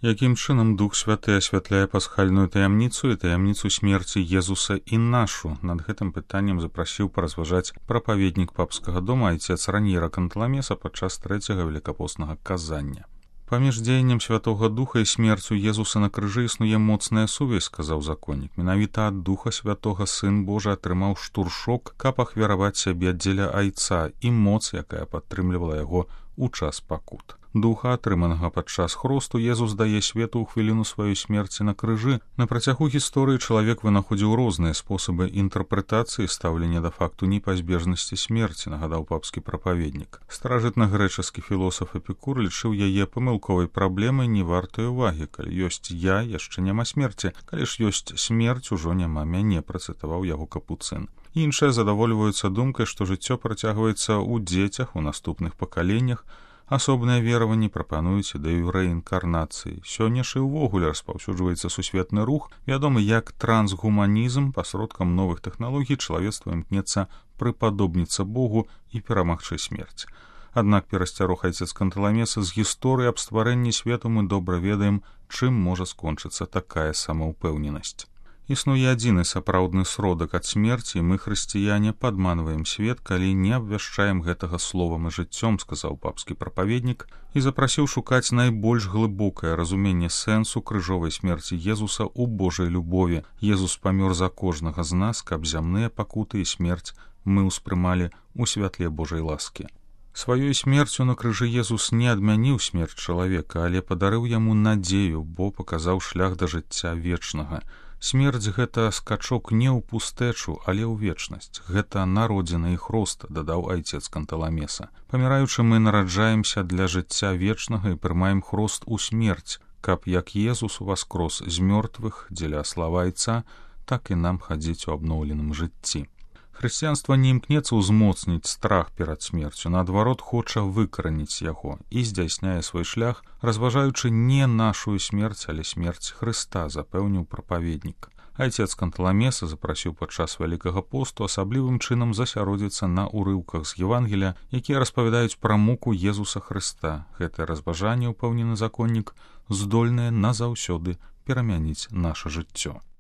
Якім чынам Дух Святы асвятляе пасхальную таямніцу і таямніцу смерці Езуса і нашу? Над гэтым пытаннем запрасіў паразважаць прапаведнік папскага дома айцец Раньера Канталамеса падчас трэцяга велікапоснага казання. Паміж дзеяннем Святога Духа і смерцю Езуса на крыжы існуе моцная сувязь, сказаў законнік. Менавіта ад Духа Святога Сын Божы атрымаў штуршок, каб ахвяраваць сябе дзеля айца і моц, якая падтрымлівала яго у час пакут. Духа, атрыманага падчас хросту, Езус дае свету ў хвіліну сваёй смерці на крыжы. На працягу гісторыі чалавек вынаходзіў розныя спосабы інтэрпрэтацыі стаўлення да факту непазбежнасці смерці, нагадаў папскі прапаведнік. Старажытнагрэчаскі філосаф Эпікур лічыў яе памылковай праблемай не вартай увагі. Калі ёсць я, яшчэ няма смерці. Калі ж ёсць смерць, ужо няма мяне, працытаваў яго Капуцын. Іншыя задавольваюцца думкай, што жыццё працягваецца ў дзецях, у наступных пакаленнях. Асобныя вераванні прапануюць ідэю рэінкарнацыі. Сёння ж і ўвогуле распаўсюджваецца сусветны рух, вядомы як трансгуманізм. Пасродкам новых тэхналогій чалавецтва імкнецца прыпадобніцца Богу і перамагчы смерць. Аднак перасцярог айцец Канталамеса з гісторыі аб стварэнні свету мы добра ведаем, чым можа скончыцца такая самаўпэўненасць. Існуе адзіны сапраўдны сродак ад смерці, і мы, хрысціяне, падманваем свет, калі не абвяшчаем гэтага словам і жыццём, сказаў папскі прапаведнік, і запрасіў шукаць найбольш глыбокае разуменне сэнсу крыжовай смерці Езуса ў Божай любові. Езус памёр за кожнага з нас, каб зямныя пакуты і смерць мы ўспрымалі ў святле Божай ласкі. Сваёй смерцю на крыжы Езус не адмяніў смерць чалавека, але падарыў яму надзею, бо паказаў шлях да жыцця вечнага. Смерць — гэта скачок не ў пустэчу, але ў вечнасць. Гэта народзіна і хрост, дадаў айцец Канталамеса. Паміраючы, мы нараджаемся для жыцця вечнага і прымаем хрост у смерць, каб як Езус уваскрос з мёртвых дзеля славы айца, так і нам хадзіць у абноўленым жыцці. Хрысціянства не імкнецца ўзмоцніць страх перад смерцю, наадварот, хоча выкараніць яго і здзяйсняе свой шлях, разважаючы не нашую смерць, але смерць Хрыста, запэўніў прапаведнік. Айцец Канталамеса запрасіў падчас Вялікага посту асаблівым чынам засяродзіцца на урыўках з Евангелія, якія распавядаюць пра муку Езуса Хрыста. Гэтае разважанне, упэўнены законнік, здольнае назаўсёды перамяніць наша жыццё.